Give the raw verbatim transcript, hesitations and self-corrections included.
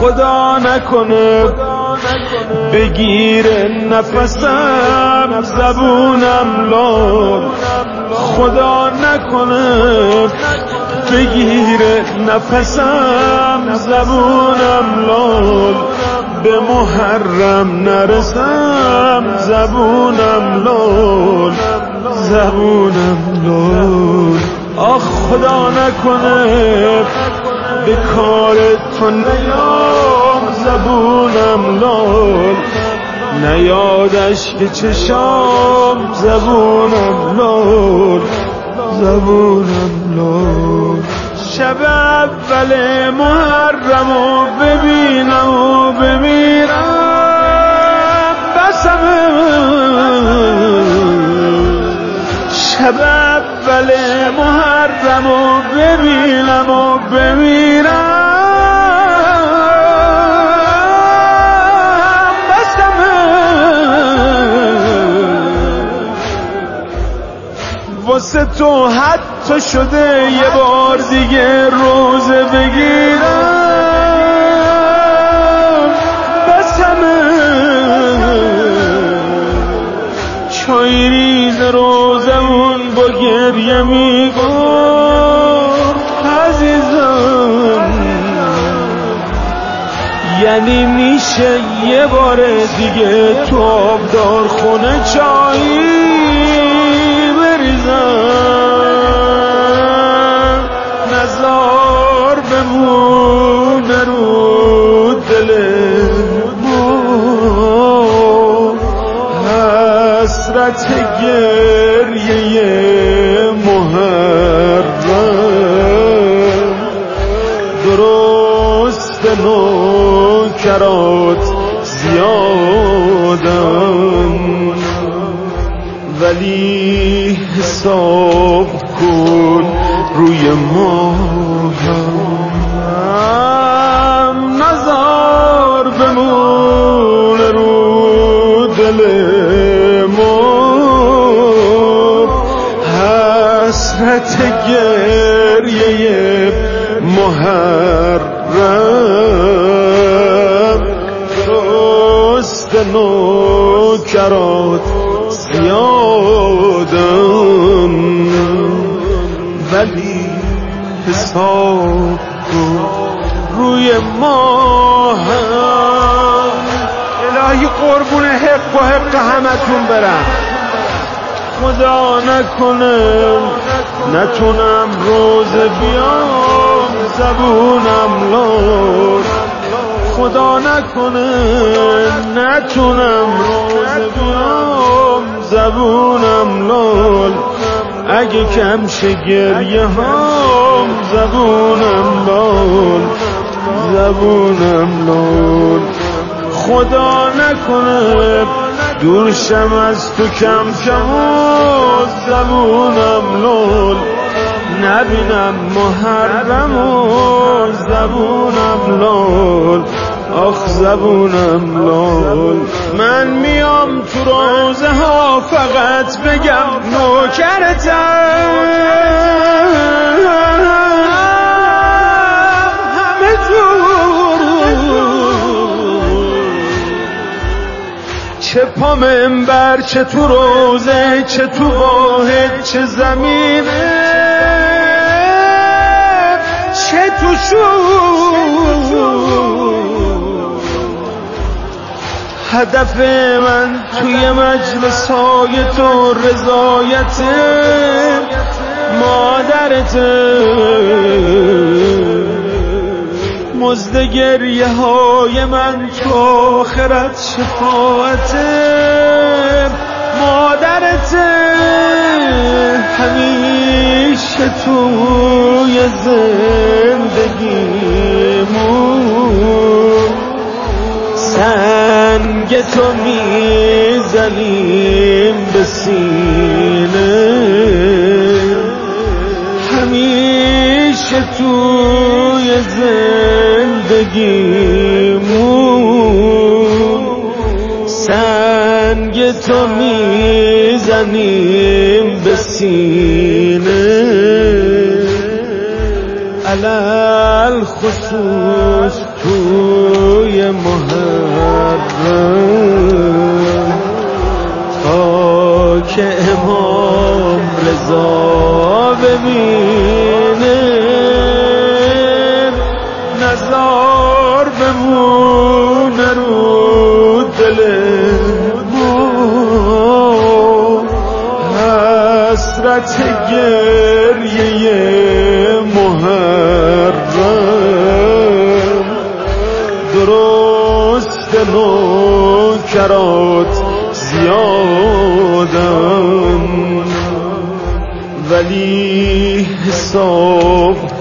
خدا نکنه بگیره نفسم زبونم لال، خدا نکنه بگیره نفسم زبونم لال، به محرم نرسم زبونم لال، زبونم لال. آخ خدا نکنه به کار تو نیام زبونم لال، نیادش که چشام زبونم لال، زبونم لال. شب اول محرمو ببینم و بمیرم بسمه، شب اول محرمو ببینم و بمیرم بسمه، واسه تو حتی شده یه بار دیگه روزه بگیرم بسمه، چای ریز روزمون با گریه میگفت عزیزم، یعنی میشه یه بار دیگه تو آبدار خونه چایی بریزم، نزار بمونه رو دل ما حسرت گریه محرم، درست نوکرات زیادم ولی حساب کن روی ما هم نزار بمونه رو دل ما حسرت گریه محرم، درست نوکرات زیادم ولی حساب کن روی ما هم. الهی قربون حق و حق همتون برم، خدا نکنه نتونم روز بیام زبونم لال، خدا نکنه نتونم روز بیام زبونم لال، اگه کم شه گریه هام زبونم لال، زبونم لال. خدا نکنه دور شم از تو کم کم و زبونم لال، نبینم محرم و زبونم لال، آخ زبونم لال. من میام تو روزه ها فقط بگم نوکرتم، همه جور چه پا منبر چه تو روزه چه تو واحد چه زمینه چه تو شور، هدف من توی مجلس های تو رضایت مادرت، مزد گریه های من تو آخرت شفاعت مادرت، همیشه توی زندگیمون سنگ تو میزنیم به سینه، همیشه توی زندگیمون سنگ تو میزنیم به سینه. علل خصوص توی محرم تا که امام رضا ببینه نزار بمونه رو دل ما حسرت گریه محرم درست نوکرات زیادن ولی حساب